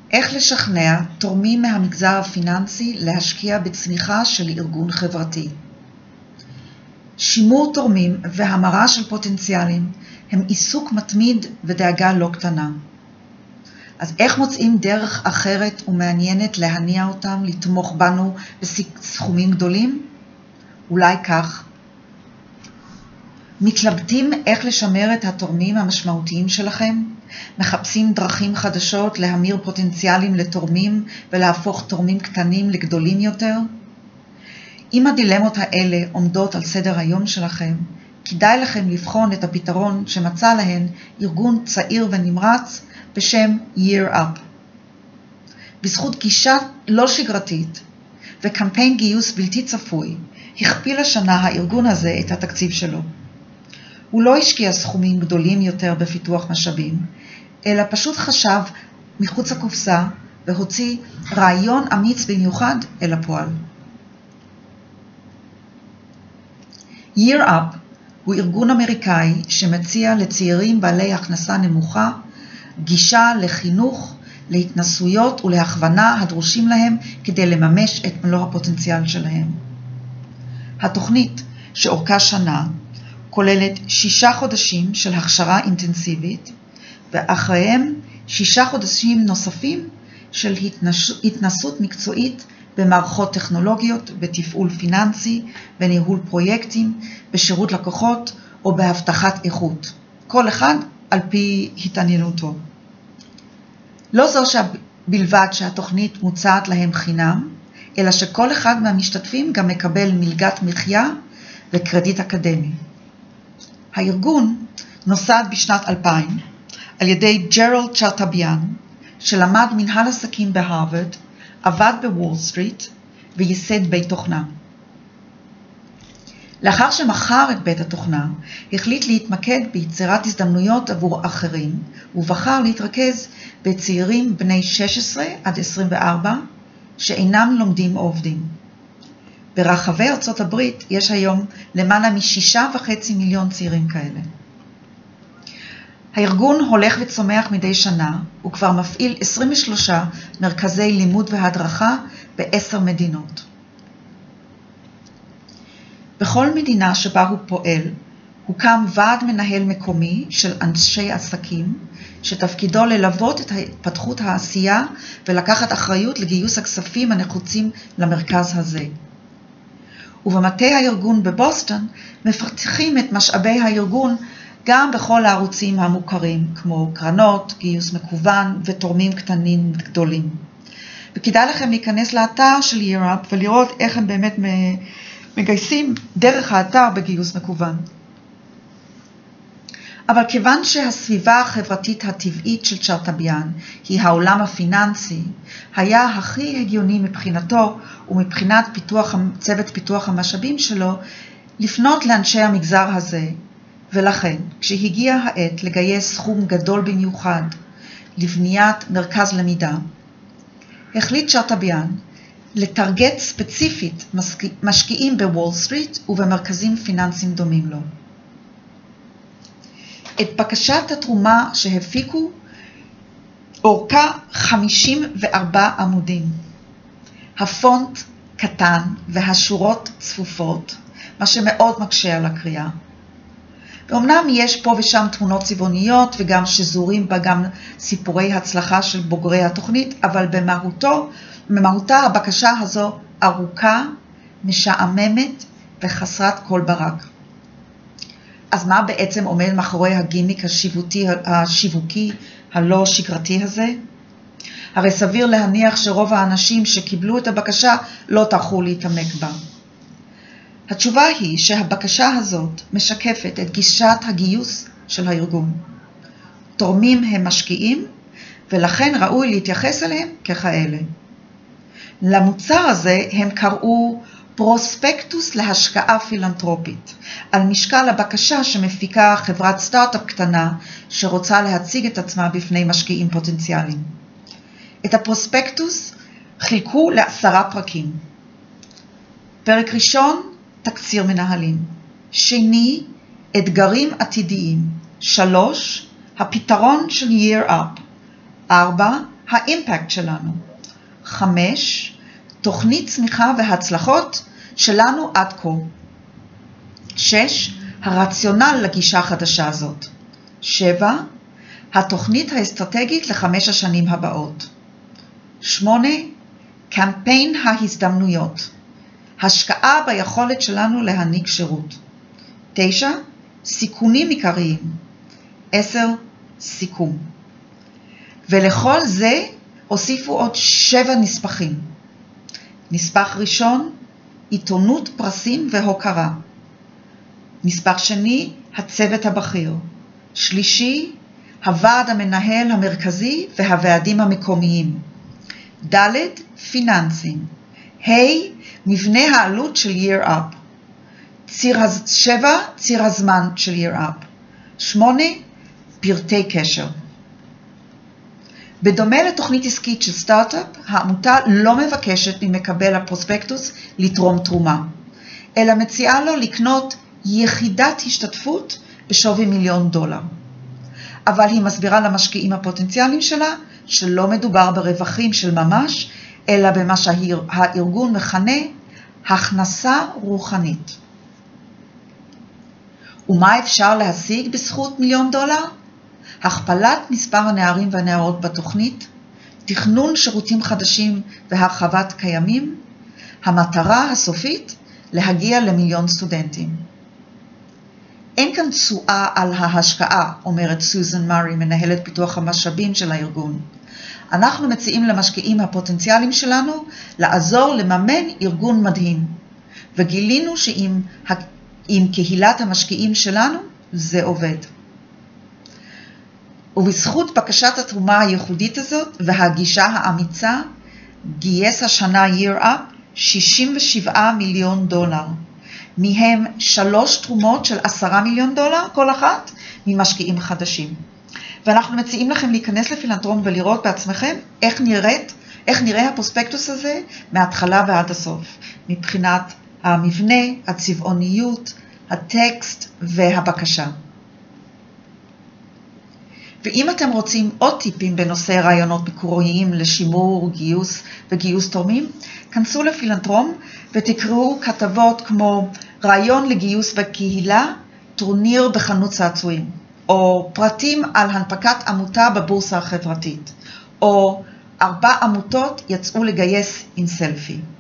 איך לשכנע תורמים מהמגזר הפיננסי להשקיע בצמיחה של ארגון חברתי. שימור תורמים והמרה של פוטנציאלים הם עיסוק מתמיד ודאגה לא קטנה. אז איך מוצאים דרך אחרת ומעניינת להניע אותם לתמוך בנו בסכומים גדולים? אולי כך. מתלבטים איך לשמר את התורמים המשמעותיים שלכם? מחפשים דרכים חדשות להמיר פוטנציאלים לתורמים ולהפוך תורמים קטנים לגדולים יותר? אם הדילמות האלה עומדות על סדר היום שלכם, כדאי לכם לבחון את הפתרון שמצא להן ארגון צעיר ונמרץ בשם Year Up. בזכות גישה לא שגרתית וקמפיין גיוס בלתי צפוי, הכפיל השנה הארגון הזה את התקציב שלו. הוא לא השקיע סכומים גדולים יותר בפיתוח משאבים, אלא פשוט חשב מחוץ לקופסה והוציא רעיון אמיץ במיוחד אל הפועל. Year Up הוא ארגון אמריקאי שמציע לצעירים בעלי הכנסה נמוכה גישה לחינוך, להתנסויות ולהכוונה הדרושים להם כדי לממש את מלוא הפוטנציאל שלהם. התוכנית שאורכה שנה כוללת 6 חודשים של הכשרה אינטנסיבית, ואחריהם 6 חודשים נוספים של התנסות מקצועית במערכות טכנולוגיות, בתפעול פיננסי, בניהול פרויקטים, בשירות לקוחות או בהבטחת איכות. כל אחד על פי התעניינותו. לא זו בלבד שהתוכנית מוצעת להם חינם, אלא שכל אחד מהמשתתפים גם מקבל מלגת מחיה וקרדיט אקדמי. הארגון נוסד בשנת 2000 על ידי ג'רלד צ'רטביאן, שלמד מנהל עסקים בהרווארד, עבד בוול סטריט וייסד בית תוכנה. לאחר שמכר את בית התוכנה, החליט להתמקד ביצירת הזדמנויות עבור אחרים, ובחר להתרכז בצעירים בני 16 עד 24 שאינם לומדים או עובדים. ברחבי ארצות הברית יש היום למעלה מ6.5 מיליון צעירים כאלה. הארגון הולך וצומח מדי שנה, הוא כבר מפעיל 23 מרכזי לימוד והדרכה ב10 מדינות. בכל מדינה שבה הוא פועל, הוקם ועד מנהל מקומי של אנשי עסקים, שתפקידו ללוות את התפתחות העשייה ולקחת אחריות לגיוס הכספים הנחוצים למרכז הזה. ובמטה הארגון בבוסטון מפתחים את משאבי הארגון גם בכל הערוצים המוכרים, כמו קרנות, גיוס מקוון ותורמים קטנים וגדולים. וכדאי לכם להיכנס לאתר של Year Up ולראות איך הם באמת מגייסים דרך האתר בגיוס מקוון. אבל כיוון שהסביבה החברתית הטבעית של צ'רטביאן היא העולם הפיננסי, היה הכי הגיוני מבחינתו ומבחינת צוות פיתוח המשאבים שלו לפנות לאנשי המגזר הזה, ולכן כשהגיעה העת לגייס סכום גדול במיוחד לבניית מרכז למידה, החליט צ'רטביאן לטרגט ספציפית משקיעים בוול סטריט ובמרכזים פיננסיים דומים לו. את בקשת התרומה שהפיקו אורכה 54 עמודים. הפונט קטן והשורות צפופות, מה שמאוד מקשה על הקריאה. ואומנם יש פה ושם תמונות צבעוניות וגם שזורים בה גם סיפורי הצלחה של בוגרי התוכנית, אבל במהותה הבקשה הזו ארוכה, משעממת וחסרת כל ברק. אז מה בעצם עומד מאחורי הגימיק השיווקי הלא שגרתי הזה? הרי סביר להניח שרוב האנשים שקיבלו את הבקשה לא טרחו להתעמק בה. התשובה היא שהבקשה הזאת משקפת את גישת הגיוס של הארגון. תורמים הם משקיעים, ולכן ראוי להתייחס אליהם ככאלה. למוצר הזה הם קראו פרוספקטוס להשקעה פילנטרופית, על משקל הבקשה שמפיקה חברת סטארט-אפ קטנה שרוצה להציג את עצמה בפני משקיעים פוטנציאליים. את הפרוספקטוס חילקו ל10 פרקים. פרק ראשון, תקציר מנהלים. שני, אתגרים עתידיים. 3, הפתרון של Year Up. 4, האימפקט שלנו. 5. תוכנית צמיחה והצלחות שלנו עד כה. 6. הרציונל לגישה החדשה הזאת. 7. התוכנית האסטרטגית ל5 השנים הבאות. 8. קמפיין ההזדמנויות. השקעה ביכולת שלנו להעניק שירות. 9. סיכונים עיקריים. 10. סיכום. ולכל זה הוסיפו עוד 7 נספחים. נספח ראשון, עיתונות, פרסים והוקרה. נספח שני, הצוות הבכיר. שלישי, הוועד המנהל המרכזי והוועדים המקומיים. ד', פיננסים. ה', מבנה העלות של Year Up. 7, ציר הזמן של Year Up. 8, פרטי קשר. בדומה לתוכנית עסקית של סטארט-אפ, העמותה לא מבקשת ממקבל הפרוספקטוס לתרום תרומה, אלא מציעה לו לקנות יחידת השתתפות בשווי $1,000,000. אבל היא מסבירה למשקיעים הפוטנציאליים שלה שלא מדובר ברווחים של ממש, אלא במה שהארגון מכנה הכנסה רוחנית. ומה אפשר להשיג בזכות $1,000,000? הכפלת מספר הנערים והנערות בתוכנית, תכנון שירותים חדשים והרחבת קיימים, המטרה הסופית להגיע ל1,000,000 סטודנטים. אין כאן תשואה על ההשקעה, אומרת סוזן מארי, מנהלת פיתוח המשאבים של הארגון. אנחנו מציעים למשקיעים הפוטנציאליים שלנו לעזור לממן ארגון מדהים, וגילינו שעם קהילת המשקיעים שלנו זה עובד. ובזכות בקשת התרומה הייחודית הזאת והגישה האמיצה, גייס השנה Year Up $67,000,000, מהם 3 תרומות של $10,000,000 כל אחת ממשקיעים חדשים. ואנחנו מציעים לכם להיכנס לפילנתרום ולראות בעצמכם איך נראה הפרוספקטוס הזה מההתחלה ועד הסוף, מבחינת המבנה, הצבעוניות, הטקסט והבקשה. ואם אתם רוצים עוד טיפים בנושא רעיונות מקוריים לשימור, גיוס וגיוס תורמים, כנסו לפילנתרום ותקראו כתבות כמו רעיון לגיוס בקהילה, טורניר בחנות צעצועים, או פרטים על הנפקת עמותה בבורסה החברתית, או 4 עמותות יצאו לגייס עם סלפי.